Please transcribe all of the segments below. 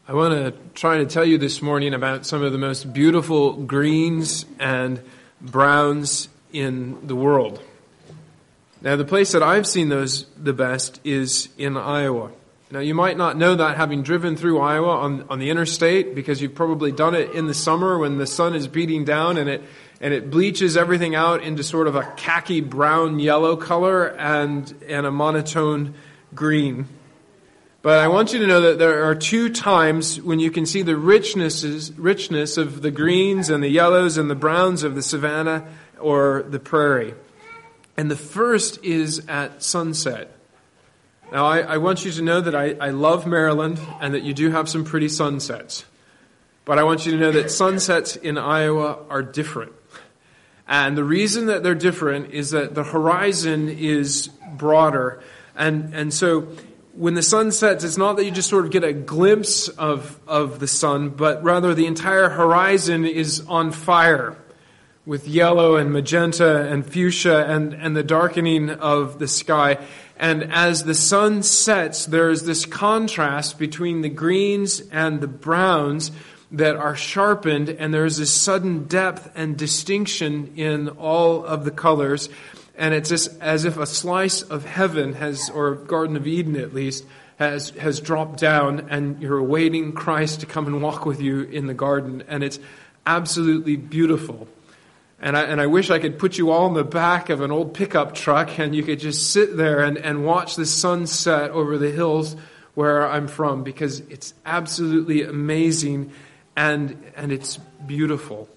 I want to try to tell you this morning about some of the most beautiful greens and browns in the world. Now, the place that I've seen those the best is in Iowa. Now, you might not know that having driven through Iowa on the interstate, because you've probably done it in the summer when the sun is beating down and it bleaches everything out into sort of a khaki brown yellow color and a monotone green. But I want you to know that there are two times when you can see the richness of the greens and the yellows and the browns of the savanna or the prairie. And the first is at sunset. Now, I want you to know that I love Maryland and that you do have some pretty sunsets. But I want you to know that sunsets in Iowa are different. And the reason that they're different is that the horizon is broader. And so when the sun sets, it's not that you just sort of get a glimpse of the sun, but rather the entire horizon is on fire with yellow and magenta and fuchsia and the darkening of the sky. And as the sun sets, there's this contrast between the greens and the browns that are sharpened, and there's this sudden depth and distinction in all of the colors. And it's just as if a slice of heaven has, or Garden of Eden at least, has dropped down, and you're awaiting Christ to come and walk with you in the garden. And it's absolutely beautiful. And I wish I could put you all in the back of an old pickup truck and you could just sit there and watch the sunset over the hills where I'm from, because it's absolutely amazing and it's beautiful.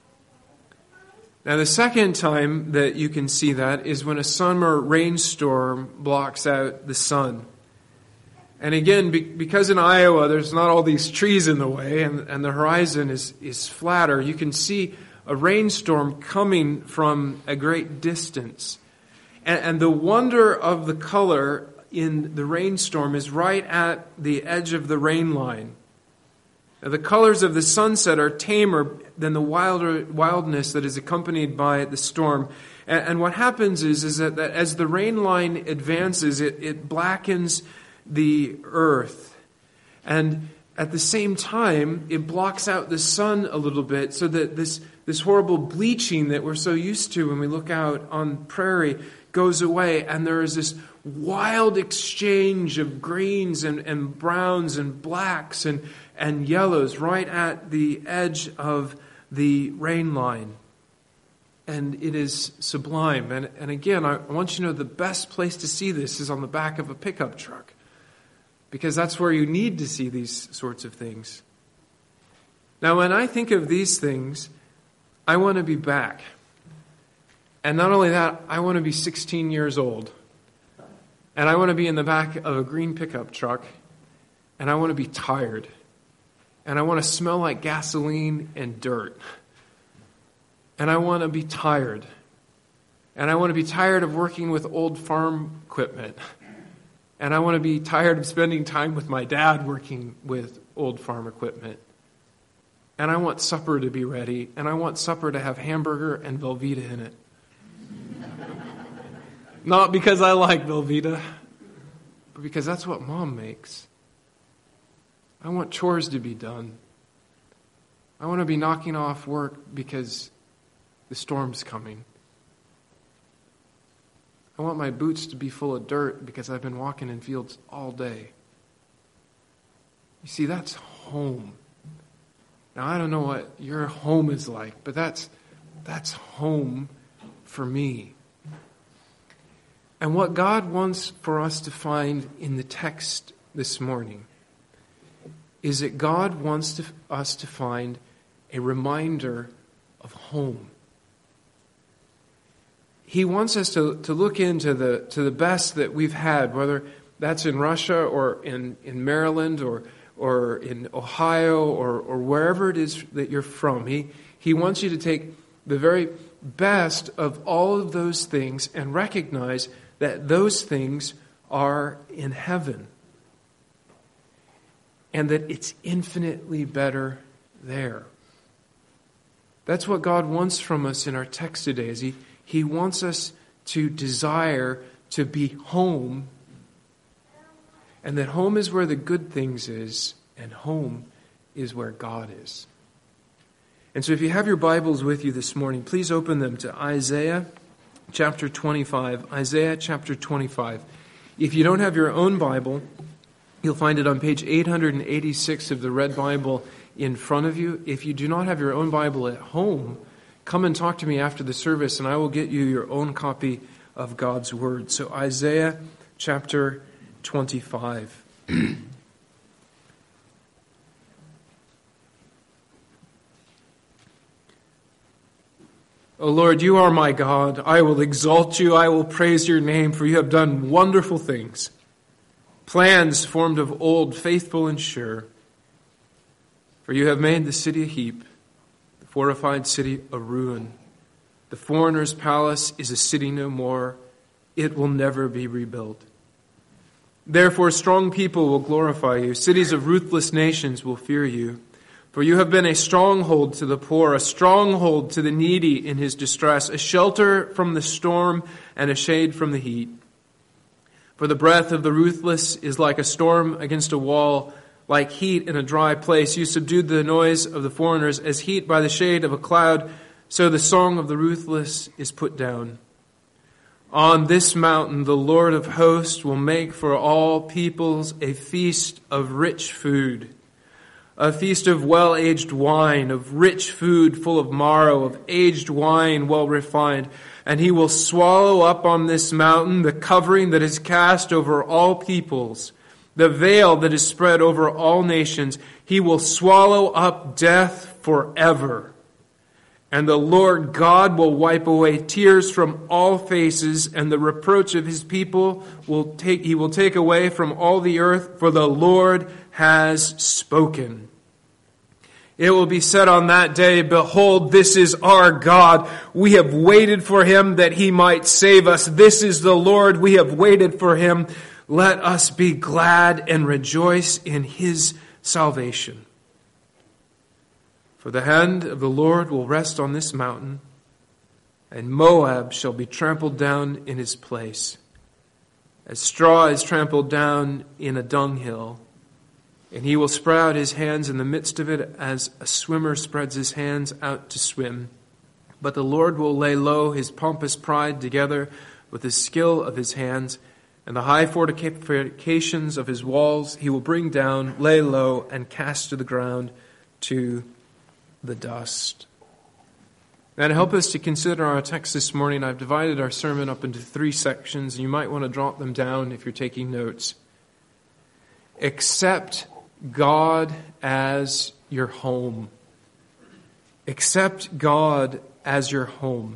Now, the second time that you can see that is when a summer rainstorm blocks out the sun. And again, because in Iowa there's not all these trees in the way and the horizon is flatter, you can see a rainstorm coming from a great distance. And the wonder of the color in the rainstorm is right at the edge of the rain line. Now, the colors of the sunset are tamer than the wildness that is accompanied by the storm. And what happens is that as the rain line advances, it blackens the earth. And at the same time, it blocks out the sun a little bit, so that this horrible bleaching that we're so used to when we look out on prairie goes away, and there is this wild exchange of greens and browns and blacks and yellows right at the edge of the rain line. And it is sublime. And again, I want you to know the best place to see this is on the back of a pickup truck, because that's where you need to see these sorts of things. Now, when I think of these things, I want to be back. And not only that, I want to be 16 years old. And I want to be in the back of a green pickup truck. And I want to be tired. And I want to smell like gasoline and dirt. And I want to be tired. And I want to be tired of working with old farm equipment. And I want to be tired of spending time with my dad working with old farm equipment. And I want supper to be ready. And I want supper to have hamburger and Velveeta in it. Not because I like Velveeta, but because that's what Mom makes. I want chores to be done. I want to be knocking off work because the storm's coming. I want my boots to be full of dirt because I've been walking in fields all day. You see, that's home. Now, I don't know what your home is like, but that's home for me. And what God wants for us to find in the text this morning is that God wants us to find a reminder of home. He wants us to look into the best that we've had, whether that's in Russia or in Maryland or in Ohio or wherever it is that you're from. He wants you to take the very best of all of those things and recognize that those things are in heaven. And that it's infinitely better there. That's what God wants from us in our text today. Is He wants us to desire to be home. And that home is where the good things is. And home is where God is. And so if you have your Bibles with you this morning, please open them to Isaiah chapter 25. Isaiah chapter 25. If you don't have your own Bible, you'll find it on page 886 of the Red Bible in front of you. If you do not have your own Bible at home, come and talk to me after the service, and I will get you your own copy of God's Word. So Isaiah chapter 25. O Lord, you are my God. I will exalt you. I will praise your name, for you have done wonderful things. Plans formed of old, faithful and sure. For you have made the city a heap, the fortified city a ruin. The foreigner's palace is a city no more. It will never be rebuilt. Therefore, strong people will glorify you. Cities of ruthless nations will fear you. For you have been a stronghold to the poor, a stronghold to the needy in his distress, a shelter from the storm and a shade from the heat. For the breath of the ruthless is like a storm against a wall, like heat in a dry place. You subdued the noise of the foreigners as heat by the shade of a cloud, so the song of the ruthless is put down. On this mountain the Lord of hosts will make for all peoples a feast of rich food, a feast of well-aged wine, of rich food full of marrow, of aged wine well refined. And he will swallow up on this mountain the covering that is cast over all peoples, the veil that is spread over all nations. He will swallow up death forever. And the Lord God will wipe away tears from all faces, and the reproach of his people he will take away from all the earth, for the Lord has spoken. It will be said on that day, behold, this is our God. We have waited for him that he might save us. This is the Lord. We have waited for him. Let us be glad and rejoice in his salvation. For the hand of the Lord will rest on this mountain, and Moab shall be trampled down in his place, as straw is trampled down in a dunghill. And he will spread out his hands in the midst of it as a swimmer spreads his hands out to swim. But the Lord will lay low his pompous pride together with the skill of his hands, and the high fortifications of his walls he will bring down, lay low, and cast to the ground to the dust. Now, to help us to consider our text this morning, I've divided our sermon up into 3 sections. You might want to jot them down if you're taking notes. Accept God as your home. Accept God as your home.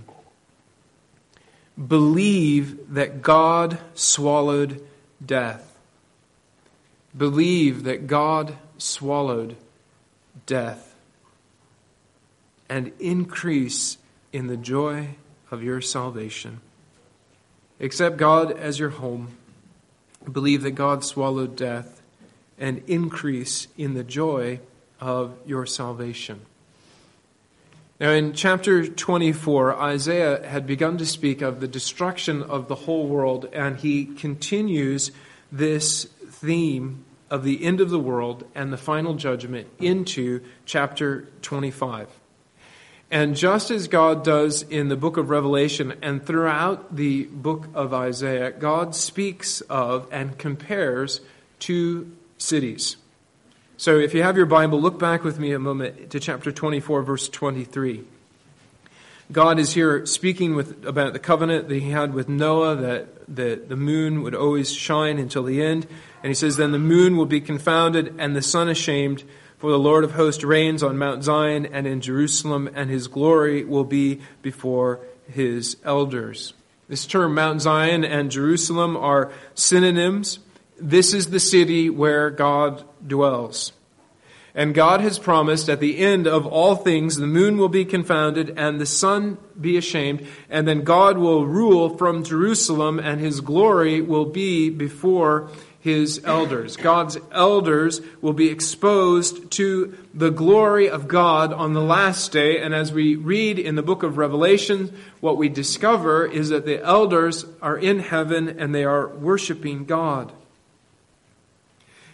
Believe that God swallowed death. Believe that God swallowed death. And increase in the joy of your salvation. Accept God as your home. Believe that God swallowed death. And increase in the joy of your salvation. Now in chapter 24, Isaiah had begun to speak of the destruction of the whole world, and he continues this theme of the end of the world and the final judgment into chapter 25. And just as God does in the book of Revelation and throughout the book of Isaiah, God speaks of and compares two cities. So if you have your Bible, look back with me a moment to chapter 24, verse 23. God is here speaking about the covenant that he had with Noah, that the moon would always shine until the end. And he says, then the moon will be confounded and the sun ashamed, for the Lord of hosts reigns on Mount Zion and in Jerusalem, and his glory will be before his elders. This term, Mount Zion and Jerusalem, are synonyms. This is the city where God dwells. And God has promised at the end of all things, the moon will be confounded and the sun be ashamed. And then God will rule from Jerusalem and his glory will be before his elders. God's elders will be exposed to the glory of God on the last day. And as we read in the book of Revelation, what we discover is that the elders are in heaven and they are worshiping God.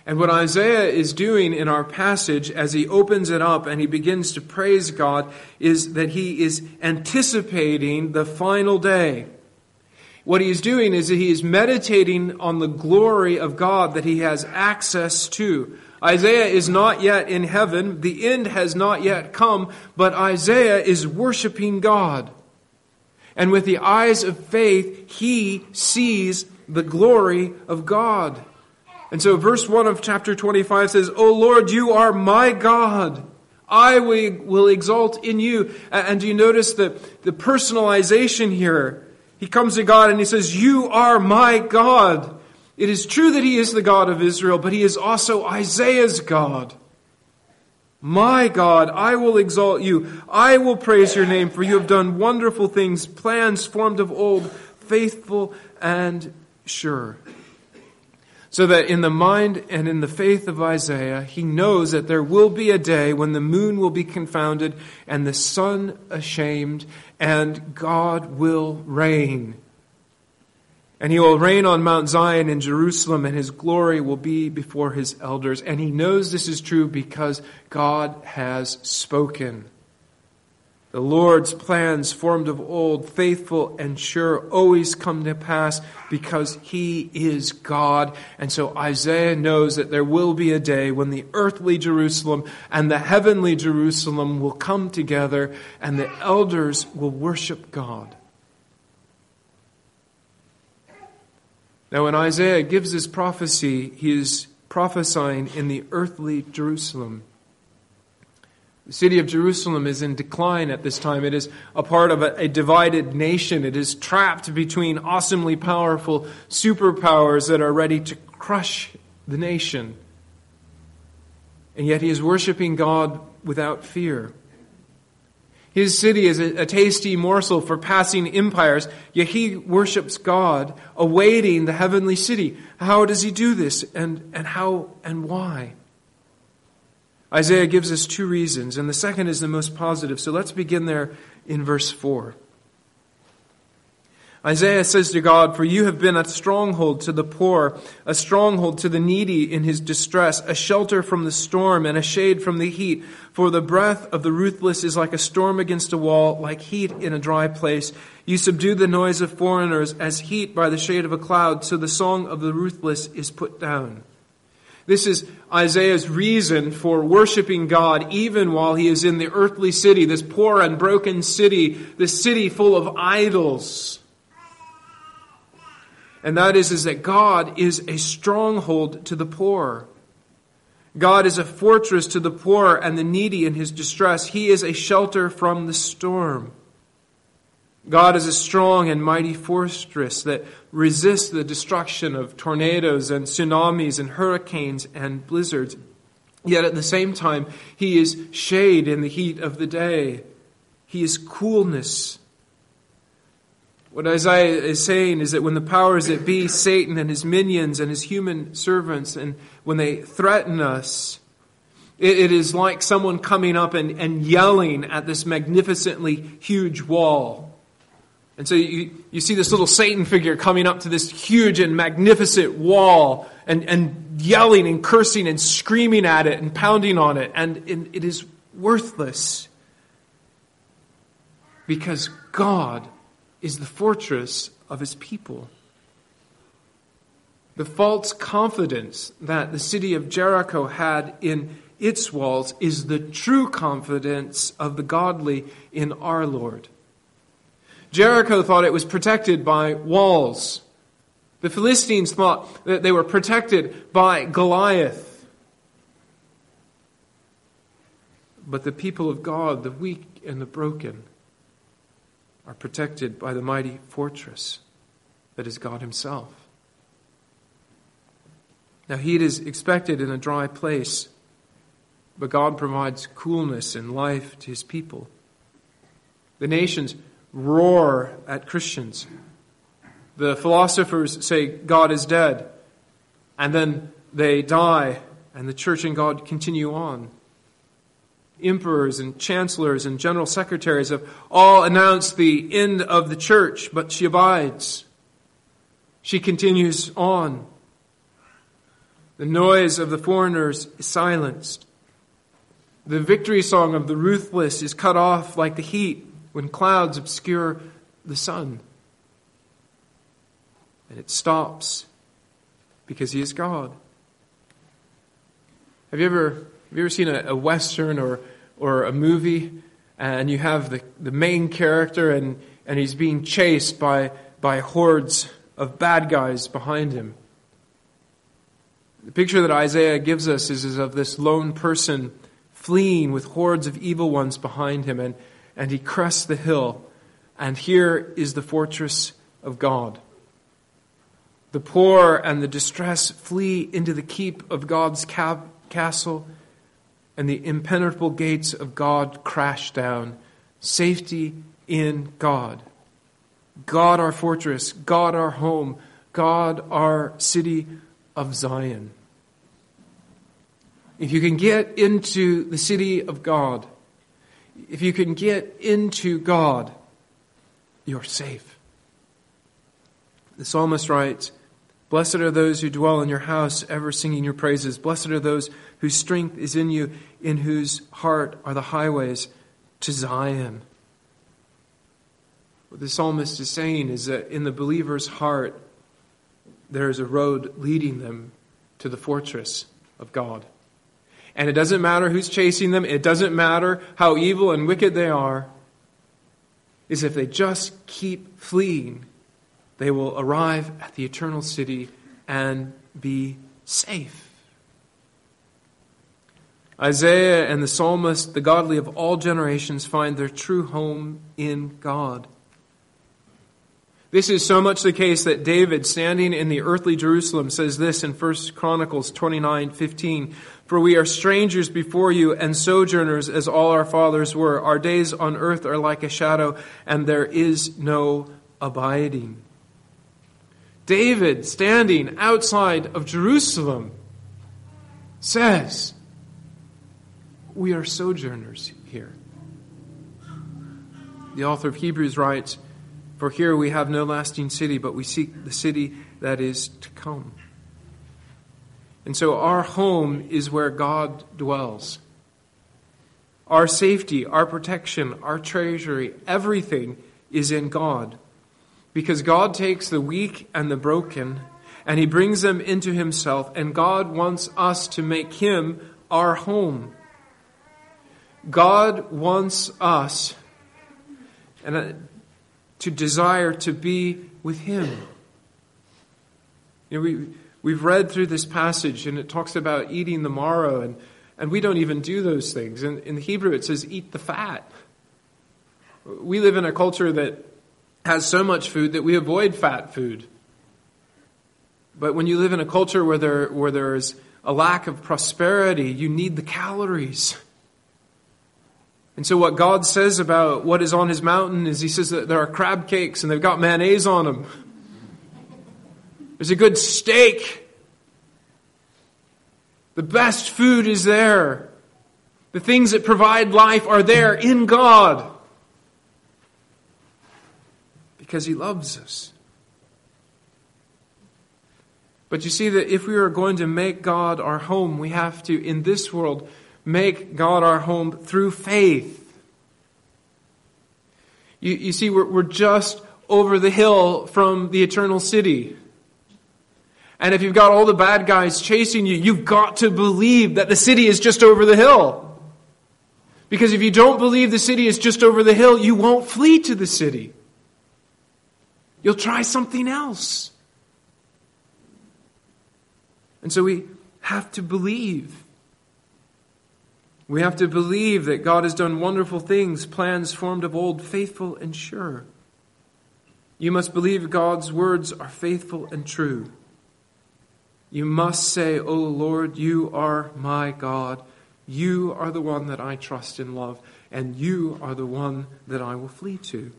And what Isaiah is doing in our passage as he opens it up and he begins to praise God is that he is anticipating the final day. What he is doing is that he is meditating on the glory of God that he has access to. Isaiah is not yet in heaven. The end has not yet come, but Isaiah is worshiping God. And with the eyes of faith, he sees the glory of God. And so verse 1 of chapter 25 says, "O Lord, you are my God. I will exalt in you." And do you notice the personalization here? He comes to God and he says, "You are my God." It is true that he is the God of Israel, but he is also Isaiah's God. "My God, I will exalt you. I will praise your name, for you have done wonderful things, plans formed of old, faithful and sure." So that in the mind and in the faith of Isaiah, he knows that there will be a day when the moon will be confounded and the sun ashamed, and God will reign. And he will reign on Mount Zion in Jerusalem, and his glory will be before his elders. And he knows this is true because God has spoken. The Lord's plans formed of old, faithful and sure, always come to pass because he is God. And so Isaiah knows that there will be a day when the earthly Jerusalem and the heavenly Jerusalem will come together and the elders will worship God. Now, when Isaiah gives this prophecy, he is prophesying in the earthly Jerusalem. The city of Jerusalem is in decline at this time. It is a part of a divided nation. It is trapped between awesomely powerful superpowers that are ready to crush the nation. And yet he is worshiping God without fear. His city is a tasty morsel for passing empires, yet he worships God, awaiting the heavenly city. How does he do this, and how and why? Isaiah gives us two reasons, and the second is the most positive. So let's begin there in verse 4. Isaiah says to God, "For you have been a stronghold to the poor, a stronghold to the needy in his distress, a shelter from the storm and a shade from the heat. For the breath of the ruthless is like a storm against a wall, like heat in a dry place. You subdue the noise of foreigners as heat by the shade of a cloud, so the song of the ruthless is put down." This is Isaiah's reason for worshiping God even while he is in the earthly city, this poor and broken city, this city full of idols. And that is that God is a stronghold to the poor. God is a fortress to the poor and the needy in his distress. He is a shelter from the storm. God is a strong and mighty fortress that resists the destruction of tornadoes and tsunamis and hurricanes and blizzards. Yet at the same time, he is shade in the heat of the day. He is coolness. What Isaiah is saying is that when the powers that be, Satan and his minions and his human servants, and when they threaten us, it is like someone coming up and yelling at this magnificently huge wall. And so you see this little Satan figure coming up to this huge and magnificent wall and yelling and cursing and screaming at it and pounding on it. And it is worthless because God is the fortress of his people. The false confidence that the city of Jericho had in its walls is the true confidence of the godly in our Lord. Jericho thought it was protected by walls. The Philistines thought that they were protected by Goliath. But the people of God, the weak and the broken, are protected by the mighty fortress that is God himself. Now, heat is expected in a dry place, but God provides coolness and life to his people. The nations roar at Christians. The philosophers say God is dead, and then they die, and the church and God continue on. Emperors and chancellors and general secretaries have all announced the end of the church, but she abides. She continues on. The noise of the foreigners is silenced. The victory song of the ruthless is cut off like the heat when clouds obscure the sun. And it stops because he is God. Have you ever seen a Western or a movie, and you have the main character and he's being chased by hordes of bad guys behind him? The picture that Isaiah gives us is of this lone person fleeing with hordes of evil ones behind him, and he crests the hill, and here is the fortress of God. The poor and the distressed flee into the keep of God's castle, and the impenetrable gates of God crash down. Safety in God. God our fortress, God our home, God our city of Zion. If you can get into the city of God, if you can get into God, you're safe. The psalmist writes, "Blessed are those who dwell in your house, ever singing your praises. Blessed are those whose strength is in you, in whose heart are the highways to Zion." What the psalmist is saying is that in the believer's heart, there is a road leading them to the fortress of God. And it doesn't matter who's chasing them. It doesn't matter how evil and wicked they are. Is if they just keep fleeing, they will arrive at the eternal city and be safe. Isaiah and the psalmist, the godly of all generations, find their true home in God. This is so much the case that David, standing in the earthly Jerusalem, says this in 1 Chronicles 29:15, "For we are strangers before you and sojourners as all our fathers were. Our days on earth are like a shadow, and there is no abiding." David, standing outside of Jerusalem, says, we are sojourners here. The author of Hebrews writes, "For here we have no lasting city, but we seek the city that is to come." And so our home is where God dwells. Our safety, our protection, our treasury, everything is in God. Because God takes the weak and the broken, and He brings them into Himself, and God wants us to make Him our home. God wants us to desire to be with Him. We've read through this passage, and it talks about eating the marrow, and we don't even do those things. In the Hebrew, it says, eat the fat. We live in a culture that has so much food that we avoid fat food. But when you live in a culture where there's a lack of prosperity, you need the calories. And so what God says about what is on His mountain is He says that there are crab cakes and they've got mayonnaise on them. There's a good steak. The best food is there. The things that provide life are there in God. Because He loves us. But you see that if we are going to make God our home, we have to, in this world, make God our home through faith. You see, we're just over the hill from the eternal city. And if you've got all the bad guys chasing you, you've got to believe that the city is just over the hill. Because if you don't believe the city is just over the hill, you won't flee to the city. You'll try something else. And so we have to believe. We have to believe that God has done wonderful things, plans formed of old, faithful and sure. You must believe God's words are faithful and true. You must say, "O Lord, you are my God. You are the one that I trust and love, and you are the one that I will flee to."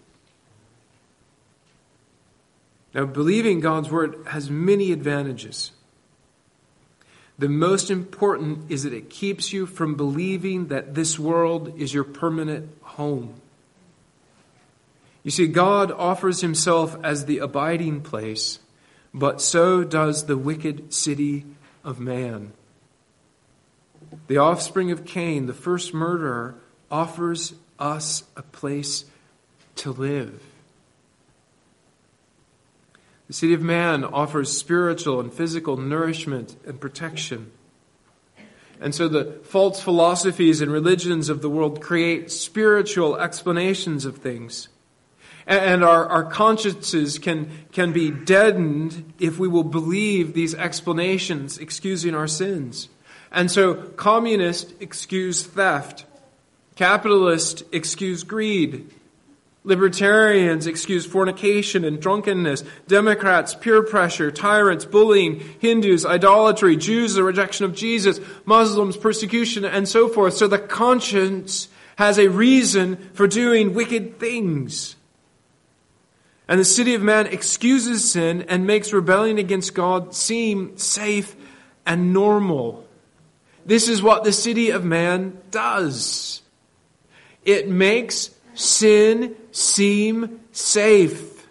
Now, believing God's word has many advantages. The most important is that it keeps you from believing that this world is your permanent home. You see, God offers Himself as the abiding place, but so does the wicked city of Man. The offspring of Cain, the first murderer, offers us a place to live. The city of man offers spiritual and physical nourishment and protection. And so the false philosophies and religions of the world create spiritual explanations of things. And our consciences can be deadened if we will believe these explanations, excusing our sins. And so communists excuse theft. Capitalists excuse greed. Libertarians excuse fornication and drunkenness. Democrats, peer pressure. Tyrants, bullying. Hindus, idolatry. Jews, the rejection of Jesus. Muslims, persecution, and so forth. So the conscience has a reason for doing wicked things. And the city of man excuses sin and makes rebellion against God seem safe and normal. This is what the city of man does. It makes sin seem safe.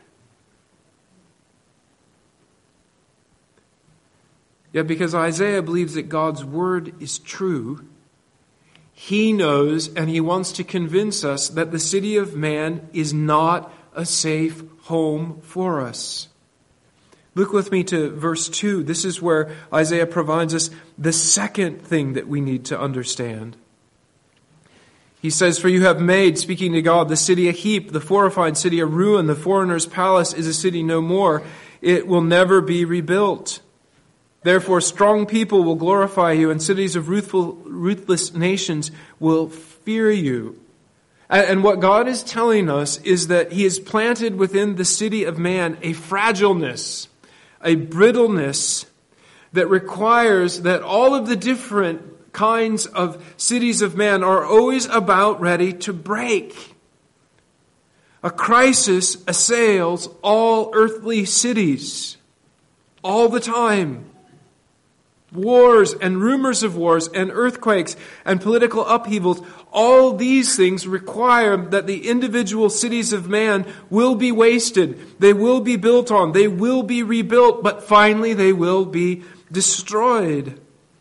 Yet because Isaiah believes that God's word is true, he knows and he wants to convince us that the city of man is not a safe home for us. Look with me to verse 2. This is where Isaiah provides us the second thing that we need to understand. He says, "For you have made," speaking to God, "the city a heap, the fortified city a ruin. The foreigner's palace is a city no more. It will never be rebuilt. Therefore strong people will glorify you, and cities of ruthless nations will fear you." And what God is telling us is that he has planted within the city of man a fragileness, a brittleness that requires that all of the different kinds of cities of man are always about ready to break. A crisis assails all earthly cities all the time. Wars and rumors of wars and earthquakes and political upheavals, all these things require that the individual cities of man will be wasted. They will be built on. They will be rebuilt, but finally they will be destroyed.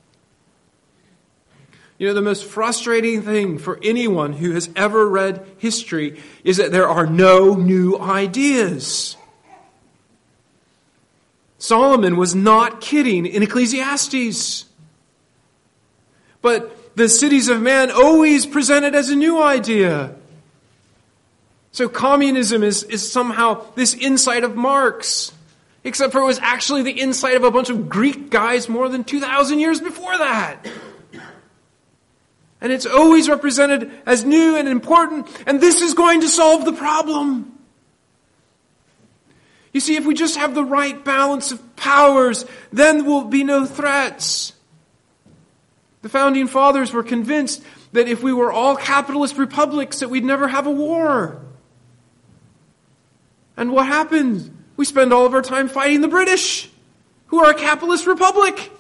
You know, the most frustrating thing for anyone who has ever read history is that there are no new ideas. Solomon was not kidding in Ecclesiastes. But the cities of man always presented as a new idea. So communism is somehow this insight of Marx, except for it was actually the insight of a bunch of Greek guys more than 2,000 years before that. And it's always represented as new and important, and this is going to solve the problem. You see, if we just have the right balance of powers, then there will be no threats. The founding fathers were convinced that if we were all capitalist republics, that we'd never have a war. And what happened? We spend all of our time fighting the British, who are a capitalist republic.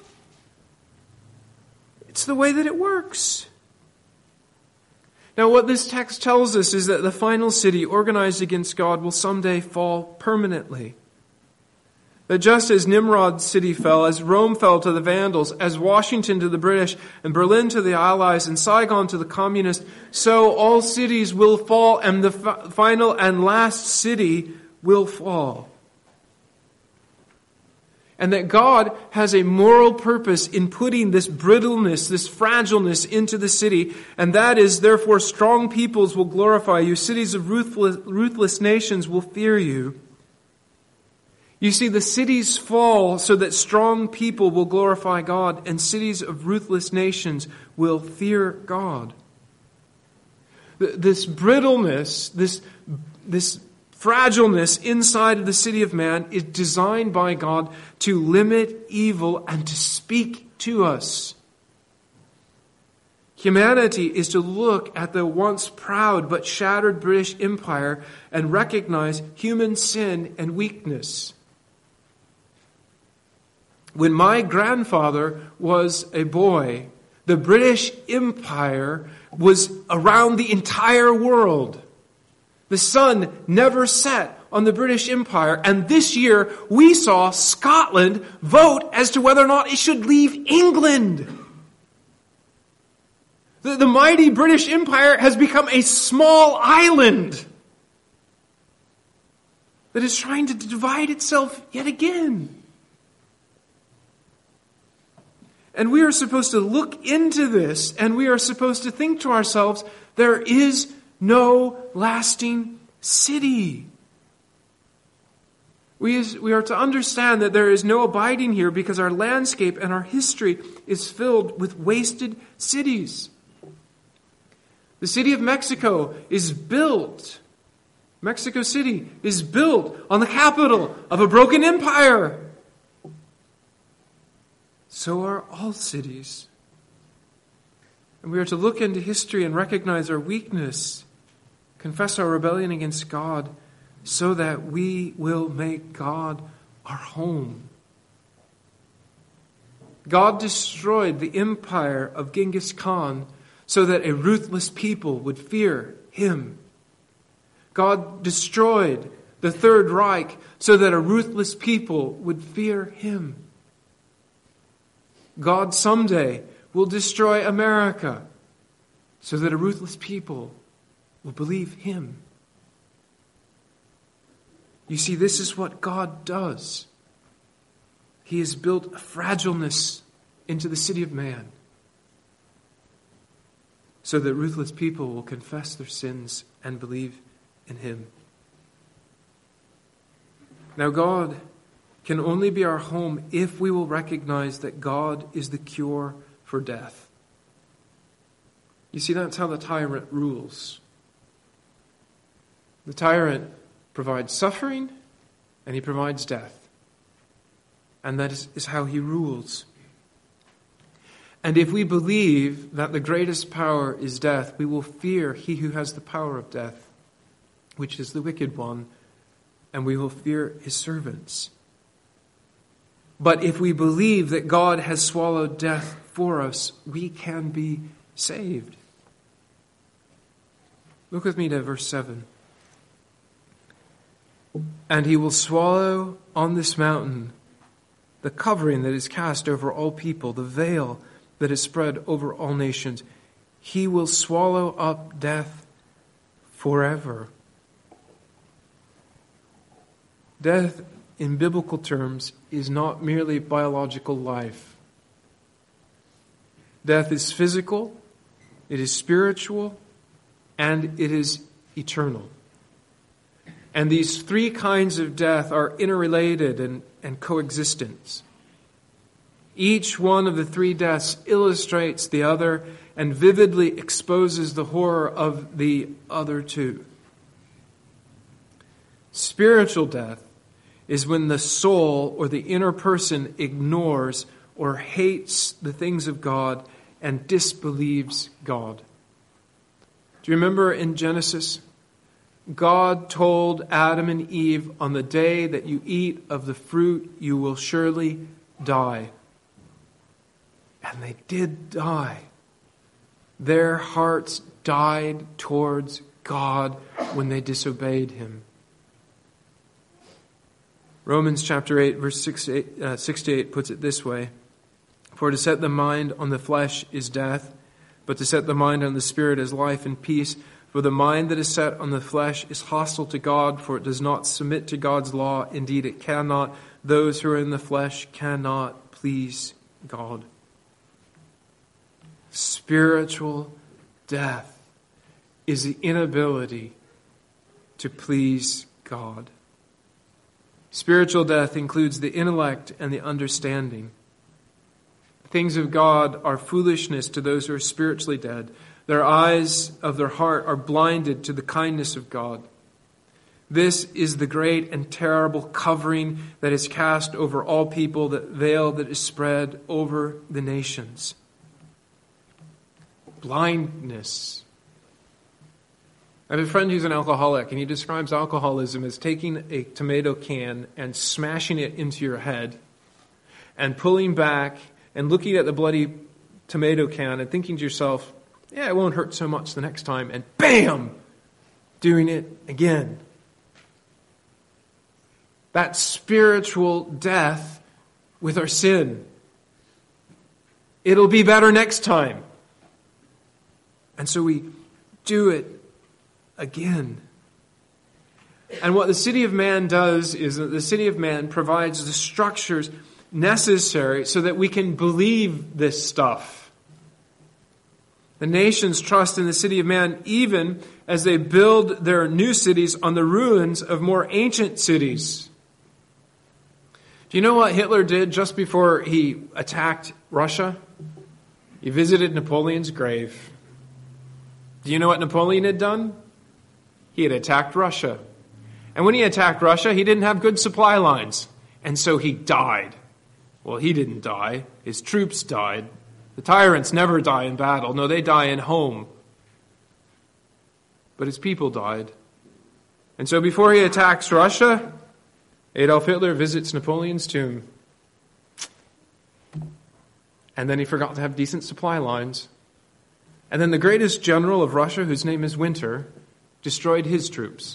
It's the way that it works. Now, what this text tells us is that the final city organized against God will someday fall permanently. That just as Nimrod's city fell, as Rome fell to the Vandals, as Washington to the British, and Berlin to the Allies, and Saigon to the Communists, so all cities will fall, and the final and last city will fall. And that God has a moral purpose in putting this brittleness, this fragileness into the city. And that is, therefore, strong peoples will glorify you. Cities of ruthless nations will fear you. You see, the cities fall so that strong people will glorify God, and cities of ruthless nations will fear God. This brittleness, this fragileness inside of the city of man is designed by God to limit evil and to speak to us. Humanity is to look at the once proud but shattered British Empire and recognize human sin and weakness. When my grandfather was a boy, the British Empire was around the entire world. The sun never set on the British Empire, and this year we saw Scotland vote as to whether or not it should leave England. The mighty British Empire has become a small island that is trying to divide itself yet again. And we are supposed to look into this, and we are supposed to think to ourselves, there is no lasting city. We are to understand that there is no abiding here because our landscape and our history is filled with wasted cities. The city of Mexico is built, Mexico City is built on the capital of a broken empire. So are all cities. And we are to look into history and recognize our weakness, confess our rebellion against God, so that we will make God our home. God destroyed the empire of Genghis Khan so that a ruthless people would fear him. God destroyed the Third Reich so that a ruthless people would fear him. God someday will destroy America so that a ruthless people will believe him. You see, this is what God does. He has built a fragileness into the city of man so that ruthless people will confess their sins and believe in him. Now, God can only be our home if we will recognize that God is the cure for death. You see, that's how the tyrant rules. The tyrant provides suffering and he provides death. And that is how he rules. And if we believe that the greatest power is death, we will fear he who has the power of death, which is the wicked one, and we will fear his servants. But if we believe that God has swallowed death for us, we can be saved. Look with me to verse 7. And he will swallow on this mountain the covering that is cast over all people, the veil that is spread over all nations. He will swallow up death forever. Death, in biblical terms, is not merely biological life. Death is physical, it is spiritual, and it is eternal. And these three kinds of death are interrelated and coexistent. Each one of the three deaths illustrates the other and vividly exposes the horror of the other two. Spiritual death is when the soul or the inner person ignores or hates the things of God and disbelieves God. Do you remember in Genesis? God told Adam and Eve, on the day that you eat of the fruit, you will surely die. And they did die. Their hearts died towards God when they disobeyed him. Romans chapter 8, verse 6 to 8 puts it this way. For to set the mind on the flesh is death, but to set the mind on the Spirit is life and peace. For the mind that is set on the flesh is hostile to God, for it does not submit to God's law. Indeed, it cannot. Those who are in the flesh cannot please God. Spiritual death is the inability to please God. Spiritual death includes the intellect and the understanding. Things of God are foolishness to those who are spiritually dead. Their eyes of their heart are blinded to the kindness of God. This is the great and terrible covering that is cast over all people, that veil that is spread over the nations. Blindness. I have a friend who's an alcoholic, and he describes alcoholism as taking a tomato can and smashing it into your head and pulling back and looking at the bloody tomato can and thinking to yourself, yeah, it won't hurt so much the next time, and bam, doing it again. that spiritual death with our sin. It'll be better next time. And so we do it again. And what the City of Man does is that the City of Man provides the structures necessary so that we can believe this stuff. The nations trust in the City of Man even as they build their new cities on the ruins of more ancient cities. Do you know what Hitler did just before he attacked Russia? He visited Napoleon's grave. Do you know what Napoleon had done? He had attacked Russia. And when he attacked Russia, he didn't have good supply lines. And so he died. Well, he didn't die. His troops died. The tyrants never die in battle. No, they die in home. But his people died. And so before he attacks Russia, Adolf Hitler visits Napoleon's tomb. And then he forgot to have decent supply lines. And then the greatest general of Russia, whose name is Winter, destroyed his troops.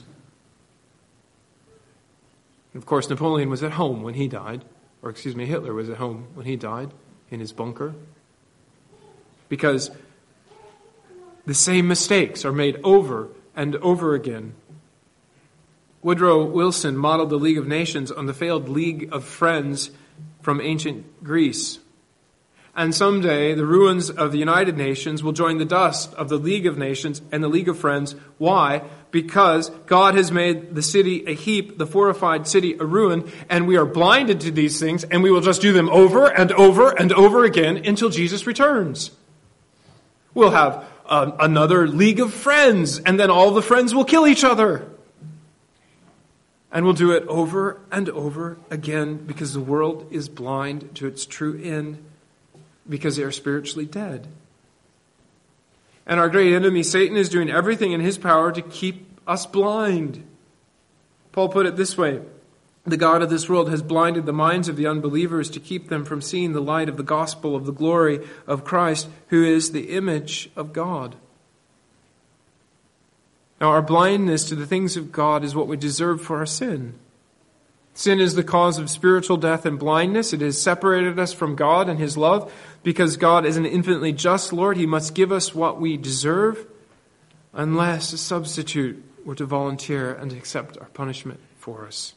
And of course, Napoleon was at home when he died. Hitler was at home when he died in his bunker. Because the same mistakes are made over and over again. Woodrow Wilson modeled the League of Nations on the failed League of Friends from ancient Greece. And someday, the ruins of the United Nations will join the dust of the League of Nations and the League of Friends. Why? Because God has made the city a heap, the fortified city a ruin, and we are blinded to these things, and we will just do them over and over and over again until Jesus returns. We'll have another League of Friends, and then all the friends will kill each other. And we'll do it over and over again because the world is blind to its true end, because they are spiritually dead. And our great enemy, Satan, is doing everything in his power to keep us blind. Paul put it this way: the God of this world has blinded the minds of the unbelievers to keep them from seeing the light of the gospel of the glory of Christ, who is the image of God. Now, our blindness to the things of God is what we deserve for our sin. Sin is the cause of spiritual death and blindness. It has separated us from God and His love. Because God is an infinitely just Lord, He must give us what we deserve, unless a substitute were to volunteer and accept our punishment for us.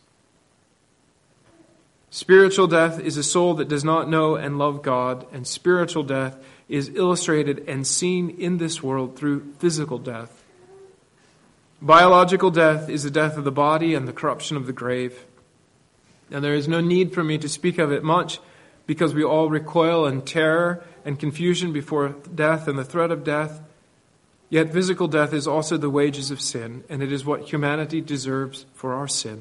Spiritual death is a soul that does not know and love God, and spiritual death is illustrated and seen in this world through physical death. Biological death is the death of the body and the corruption of the grave. And there is no need for me to speak of it much, because we all recoil in terror and confusion before death and the threat of death. Yet physical death is also the wages of sin, and it is what humanity deserves for our sin.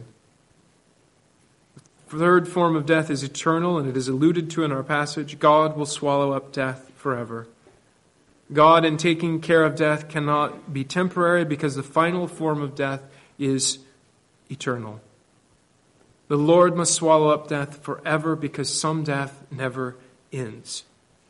The third form of death is eternal, and it is alluded to in our passage. God will swallow up death forever. God, in taking care of death, cannot be temporary, because the final form of death is eternal. The Lord must swallow up death forever, because some death never ends.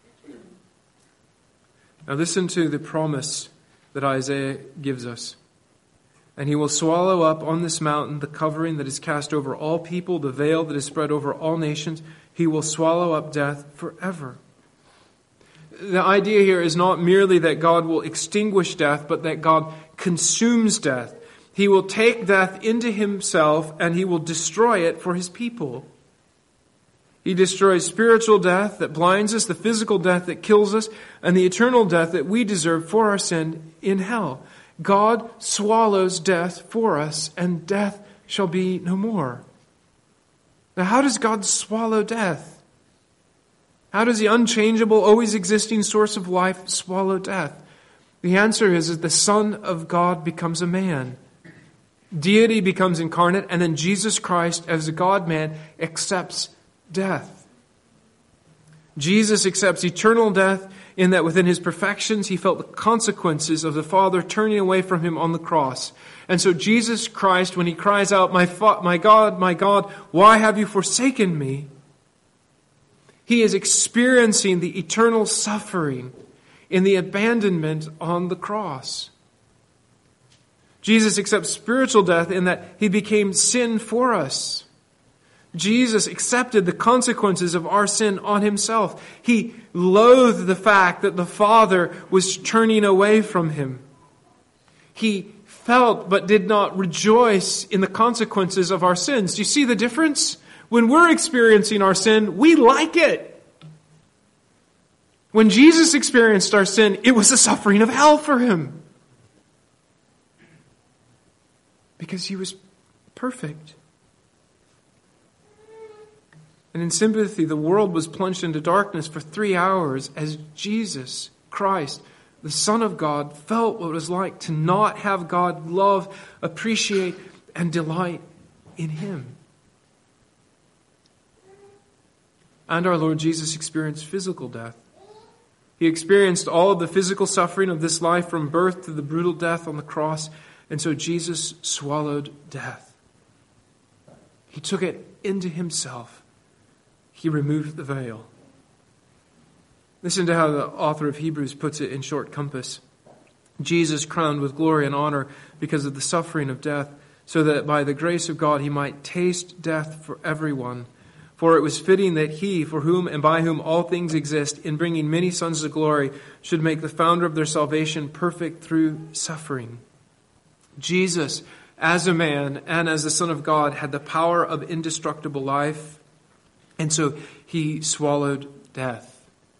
Now listen to the promise that Isaiah gives us. And He will swallow up on this mountain the covering that is cast over all people, the veil that is spread over all nations. He will swallow up death forever. The idea here is not merely that God will extinguish death, but that God consumes death. He will take death into Himself, and He will destroy it for His people. He destroys spiritual death that blinds us, the physical death that kills us, and the eternal death that we deserve for our sin in hell. God swallows death for us, and death shall be no more. Now, how does God swallow death? How does the unchangeable, always existing source of life swallow death? The answer is that the Son of God becomes a man. Deity becomes incarnate, and then Jesus Christ, as a God-man, accepts death. Jesus accepts eternal death in that within His perfections He felt the consequences of the Father turning away from Him on the cross. And so Jesus Christ, when He cries out, my God, why have you forsaken me?" He is experiencing the eternal suffering in the abandonment on the cross. Jesus accepts spiritual death in that He became sin for us. Jesus accepted the consequences of our sin on himself. He loathed the fact that the Father was turning away from him. He felt but did not rejoice in the consequences of our sins. Do you see the difference? When we're experiencing our sin, we like it. When Jesus experienced our sin, it was the suffering of hell for him. Because he was perfect. And in sympathy, the world was plunged into darkness for 3 hours as Jesus Christ, the Son of God, felt what it was like to not have God love, appreciate, and delight in him. And our Lord Jesus experienced physical death. He experienced all of the physical suffering of this life from birth to the brutal death on the cross. And so Jesus swallowed death. He took it into himself. He removed the veil. Listen to how the author of Hebrews puts it in short compass. Jesus crowned with glory and honor because of the suffering of death, so that by the grace of God he might taste death for everyone. For it was fitting that he, for whom and by whom all things exist, in bringing many sons to glory, should make the founder of their salvation perfect through suffering. Jesus, as a man and as the Son of God, had the power of indestructible life, and so he swallowed death.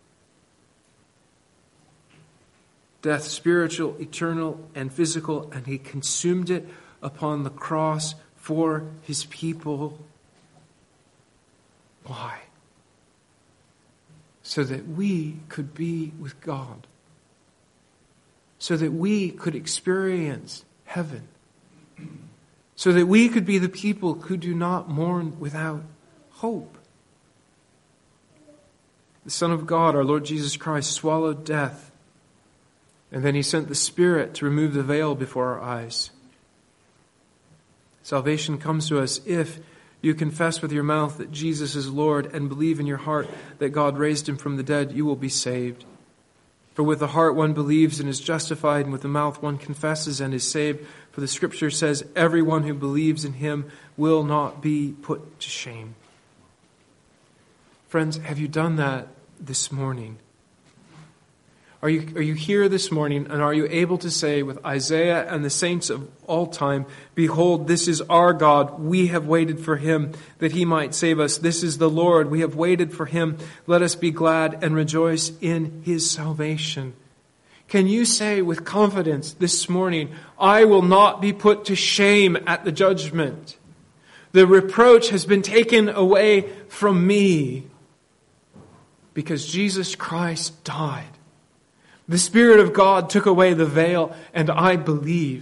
Death, spiritual, eternal, and physical, and he consumed it upon the cross for his people. Why? So that we could be with God. So that we could experience heaven. So that we could be the people who do not mourn without hope. The Son of God, our Lord Jesus Christ, swallowed death. And then he sent the Spirit to remove the veil before our eyes. Salvation comes to us if you confess with your mouth that Jesus is Lord and believe in your heart that God raised him from the dead, you will be saved. For with the heart one believes and is justified, and with the mouth one confesses and is saved. For the Scripture says, everyone who believes in him will not be put to shame. Friends, have you done that this morning? Are you here this morning, and are you able to say with Isaiah and the saints of all time, behold, this is our God, we have waited for him, that he might save us. This is the Lord, we have waited for him. Let us be glad and rejoice in his salvation. Can you say with confidence this morning, I will not be put to shame at the judgment. The reproach has been taken away from me because Jesus Christ died. The Spirit of God took away the veil, and I believe.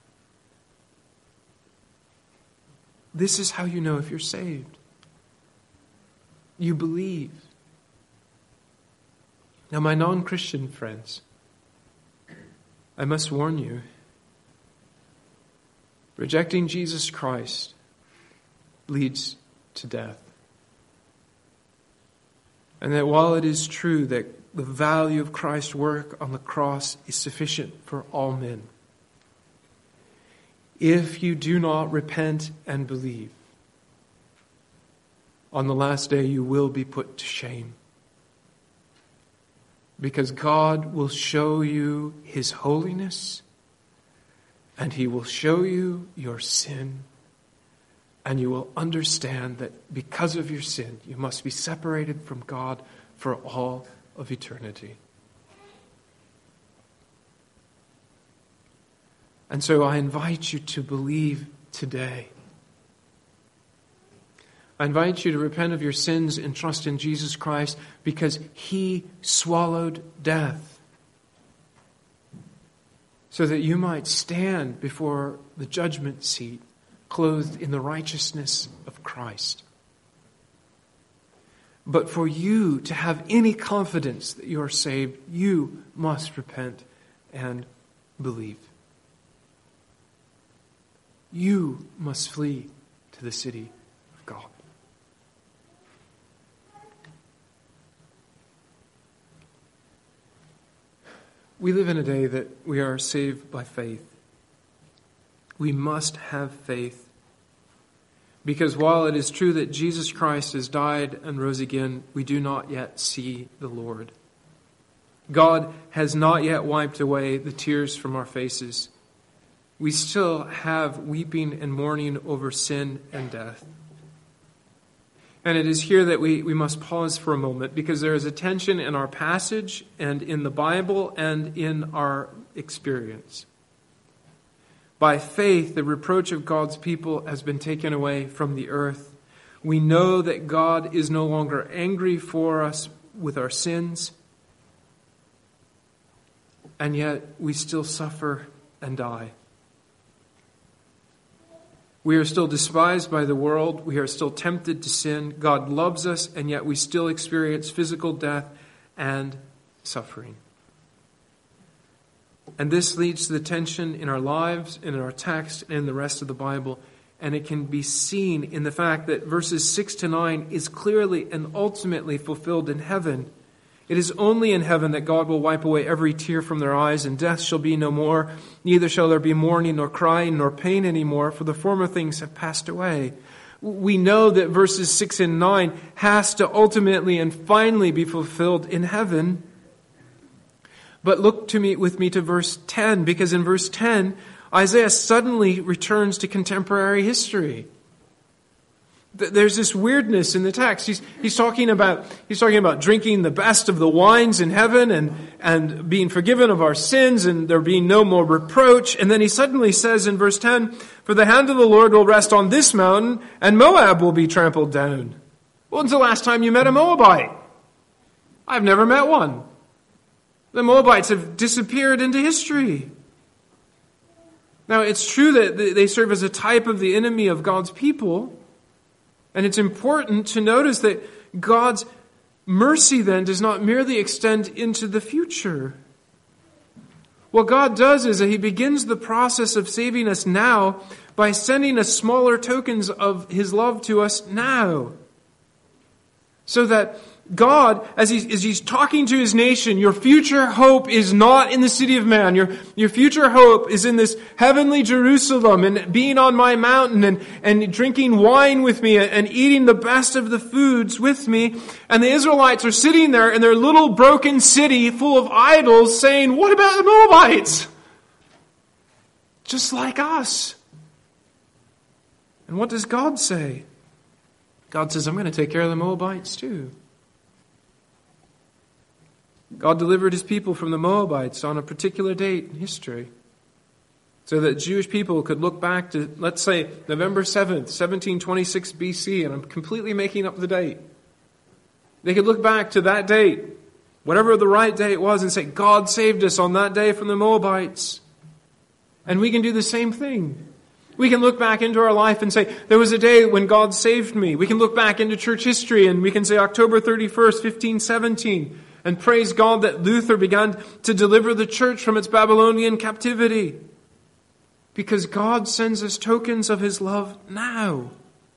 This is how you know if you're saved. You believe. Now, my non-Christian friends, I must warn you, rejecting Jesus Christ leads to death. And that while it is true that the value of Christ's work on the cross is sufficient for all men, if you do not repent and believe, on the last day you will be put to shame. Because God will show you his holiness, and he will show you your sin, and you will understand that because of your sin, you must be separated from God for all of eternity. And so I invite you to believe today. I invite you to repent of your sins and trust in Jesus Christ because he swallowed death so that you might stand before the judgment seat clothed in the righteousness of Christ. But for you to have any confidence that you are saved, you must repent and believe. You must flee to the city of God. We live in a day that we are saved by faith. We must have faith. Because while it is true that Jesus Christ has died and rose again, we do not yet see the Lord. God has not yet wiped away the tears from our faces. We still have weeping and mourning over sin and death. And it is here that we must pause for a moment, because there is a tension in our passage and in the Bible and in our experience. By faith, the reproach of God's people has been taken away from the earth. We know that God is no longer angry for us with our sins, and yet we still suffer and die. We are still despised by the world. We are still tempted to sin. God loves us, and yet we still experience physical death and suffering. And this leads to the tension in our lives, in our text, and in the rest of the Bible. And it can be seen in the fact that verses 6 to 9 is clearly and ultimately fulfilled in heaven. It is only in heaven that God will wipe away every tear from their eyes, and death shall be no more. Neither shall there be mourning, nor crying, nor pain anymore, for the former things have passed away. We know that verses 6 and 9 has to ultimately and finally be fulfilled in heaven. But look with me to verse 10, because in verse 10, Isaiah suddenly returns to contemporary history. There's this weirdness in the text. He's talking about drinking the best of the wines in heaven and being forgiven of our sins and there being no more reproach. And then he suddenly says in verse 10, "For the hand of the Lord will rest on this mountain, and Moab will be trampled down." When's the last time you met a Moabite? I've never met one. The Moabites have disappeared into history. Now, it's true that they serve as a type of the enemy of God's people. And it's important to notice that God's mercy then does not merely extend into the future. What God does is that He begins the process of saving us now by sending us smaller tokens of His love to us now. So that God, as he's talking to His nation, your future hope is not in the city of man. Your future hope is in this heavenly Jerusalem and being on my mountain and drinking wine with me and eating the best of the foods with me. And the Israelites are sitting there in their little broken city full of idols saying, "What about the Moabites?" Just like us. And what does God say? God says, "I'm going to take care of the Moabites too." God delivered His people from the Moabites on a particular date in history so that Jewish people could look back to, let's say, November 7th, 1726 BC, and I'm completely making up the date. They could look back to that date, whatever the right date was, and say, God saved us on that day from the Moabites. And we can do the same thing. We can look back into our life and say, there was a day when God saved me. We can look back into church history and we can say October 31st, 1517. And praise God that Luther began to deliver the church from its Babylonian captivity. Because God sends us tokens of His love now.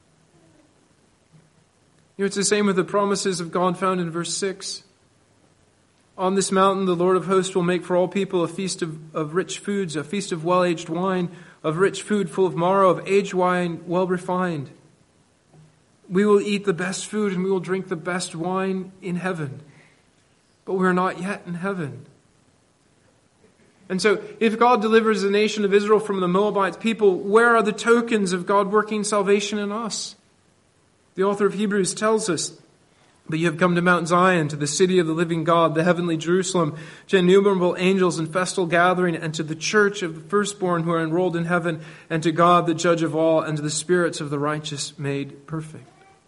It's the same with the promises of God found in verse 6. On this mountain the Lord of hosts will make for all people a feast of rich foods, a feast of well-aged wine, of rich food full of marrow, of aged wine well refined. We will eat the best food and we will drink the best wine in heaven. But we're not yet in heaven. And so, if God delivers the nation of Israel from the Moabite people, where are the tokens of God working salvation in us? The author of Hebrews tells us, "But you have come to Mount Zion, to the city of the living God, the heavenly Jerusalem, to innumerable angels in festal gathering, and to the church of the firstborn who are enrolled in heaven, and to God, the judge of all, and to the spirits of the righteous made perfect."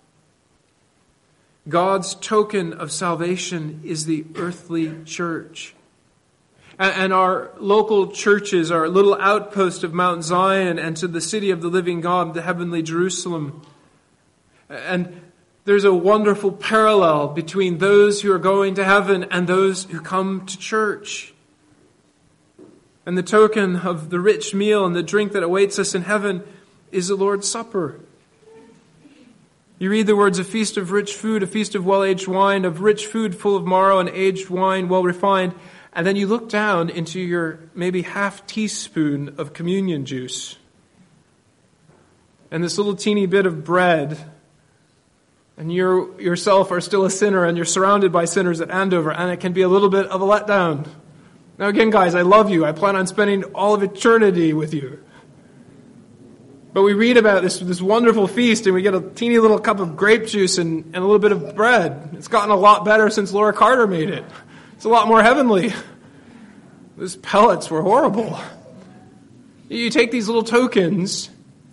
God's token of salvation is the earthly church. And our local churches are a little outpost of Mount Zion and to the city of the living God, the heavenly Jerusalem. And there's a wonderful parallel between those who are going to heaven and those who come to church. And the token of the rich meal and the drink that awaits us in heaven is the Lord's Supper. You read the words, a feast of rich food, a feast of well-aged wine, of rich food full of marrow and aged wine well refined. And then you look down into your maybe half teaspoon of communion juice. and this little teeny bit of bread, and you yourself are still a sinner, and you're surrounded by sinners at Andover, and it can be a little bit of a letdown. Now again, guys, I love you. I plan on spending all of eternity with you. But we read about this wonderful feast, and we get a teeny little cup of grape juice and a little bit of bread. It's gotten a lot better since Laura Carter made it. It's a lot more heavenly. Those pellets were horrible. You take these little tokens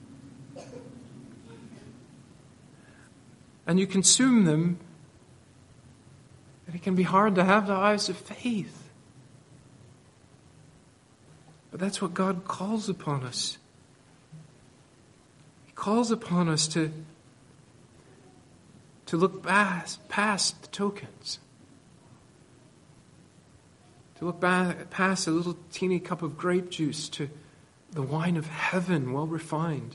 and you consume them, and it can be hard to have the eyes of faith. But that's what God calls upon us. He calls upon us to look past the tokens. To look past a little teeny cup of grape juice to the wine of heaven, well refined.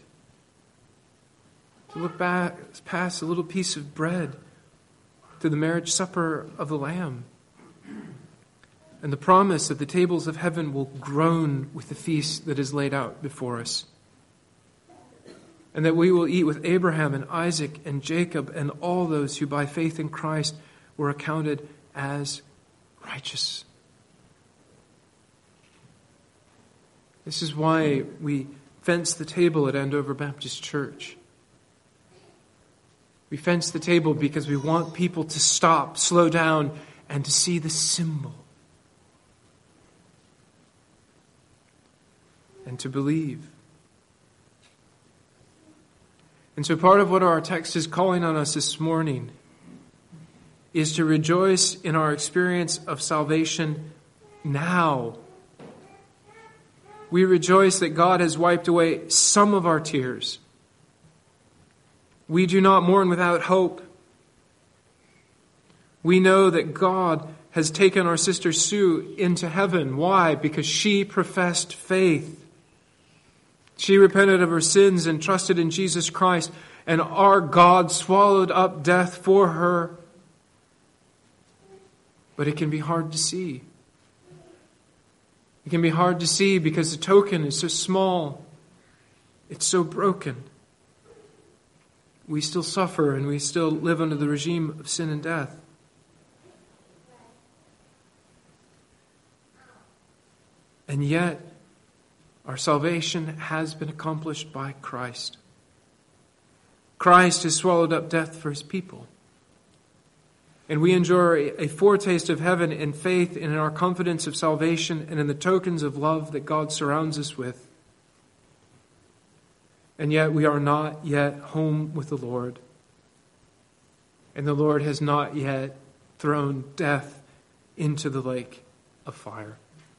To look past a little piece of bread to the marriage supper of the Lamb. And the promise that the tables of heaven will groan with the feast that is laid out before us. And that we will eat with Abraham and Isaac and Jacob and all those who by faith in Christ were accounted as righteous. This is why we fence the table at Andover Baptist Church. We fence the table because we want people to stop, slow down, and to see the symbol. And to believe. And so part of what our text is calling on us this morning is to rejoice in our experience of salvation now. We rejoice that God has wiped away some of our tears. We do not mourn without hope. We know that God has taken our sister Sue into heaven. Why? Because she professed faith. She repented of her sins and trusted in Jesus Christ, and our God swallowed up death for her. But it can be hard to see. It can be hard to see because the token is so small. It's so broken. We still suffer and we still live under the regime of sin and death. And yet, our salvation has been accomplished by Christ. Christ has swallowed up death for his people. And we enjoy a foretaste of heaven in faith and in our confidence of salvation and in the tokens of love that God surrounds us with. And yet we are not yet home with the Lord. And the Lord has not yet thrown death into the lake of fire.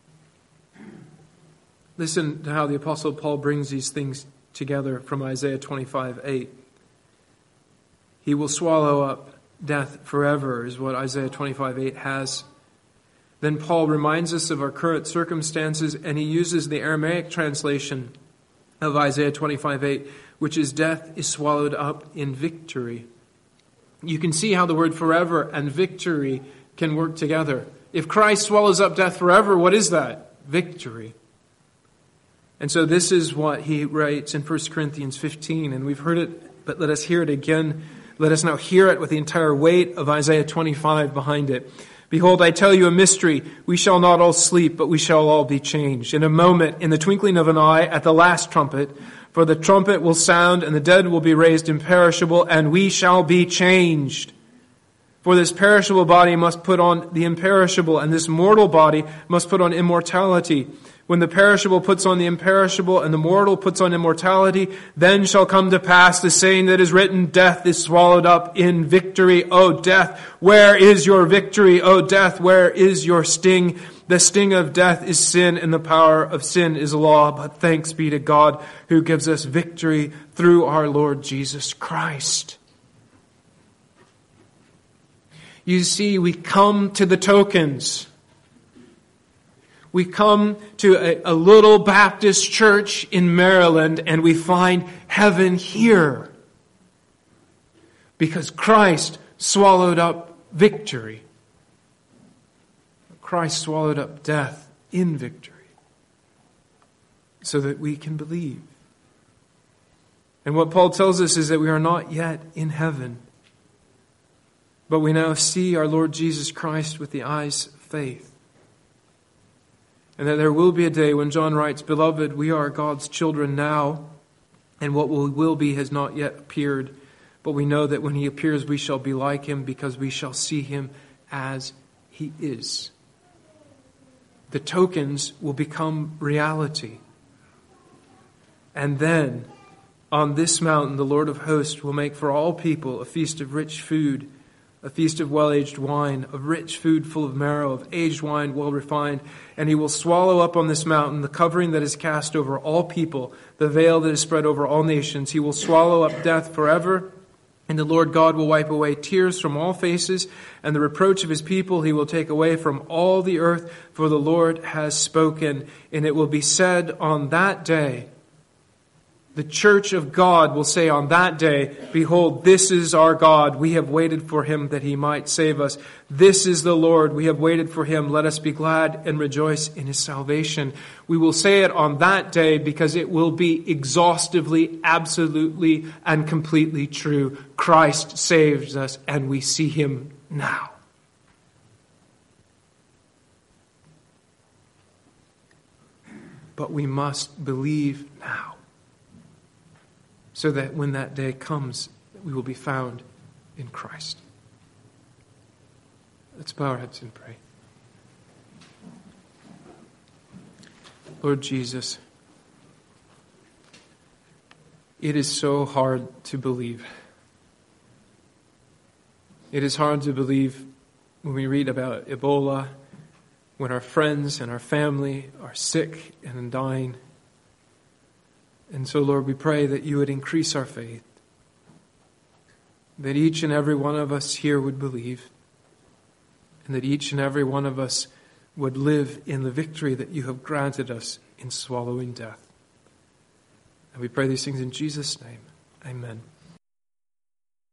Listen to how the Apostle Paul brings these things together from Isaiah 25:8. He will swallow up death forever, is what Isaiah 25:8 has. Then Paul reminds us of our current circumstances, and he uses the Aramaic translation of Isaiah 25:8, which is death is swallowed up in victory. You can see how the word forever and victory can work together. If Christ swallows up death forever, what is that? Victory. And so this is what he writes in 1 Corinthians 15, and we've heard it, but let us hear it again. Let us now hear it with the entire weight of Isaiah 25 behind it. Behold, I tell you a mystery. We shall not all sleep, but we shall all be changed. In a moment, in the twinkling of an eye, at the last trumpet. For the trumpet will sound, and the dead will be raised imperishable, and we shall be changed. For this perishable body must put on the imperishable, and this mortal body must put on immortality. When the perishable puts on the imperishable and the mortal puts on immortality, then shall come to pass the saying that is written, death is swallowed up in victory. O death, where is your victory? O death, where is your sting? The sting of death is sin, and the power of sin is law. But thanks be to God who gives us victory through our Lord Jesus Christ. You see, we come to the tokens. We come to a little Baptist church in Maryland and we find heaven here. Because Christ swallowed up victory. Christ swallowed up death in victory. So that we can believe. And what Paul tells us is that we are not yet in heaven, but we now see our Lord Jesus Christ with the eyes of faith. And that there will be a day when John writes, "Beloved, we are God's children now, and what we will be has not yet appeared. But we know that when he appears, we shall be like him, because we shall see him as he is." The tokens will become reality. And then, on this mountain, the Lord of hosts will make for all people a feast of rich food, a feast of well-aged wine, of rich food full of marrow, of aged wine well refined. And he will swallow up on this mountain the covering that is cast over all people, the veil that is spread over all nations. He will swallow up death forever. And the Lord God will wipe away tears from all faces, and the reproach of his people he will take away from all the earth, for the Lord has spoken. And it will be said on that day, the church of God will say on that day, "Behold, this is our God. We have waited for him that he might save us. This is the Lord. We have waited for him. Let us be glad and rejoice in his salvation." We will say it on that day because it will be exhaustively, absolutely, and completely true. Christ saves us, and we see him now. But we must believe now, so that when that day comes, we will be found in Christ. Let's bow our heads and pray. Lord Jesus, it is so hard to believe. It is hard to believe when we read about Ebola, when our friends and our family are sick and dying. And so, Lord, we pray that you would increase our faith, that each and every one of us here would believe, and that each and every one of us would live in the victory that you have granted us in swallowing death. And we pray these things in Jesus' name. Amen.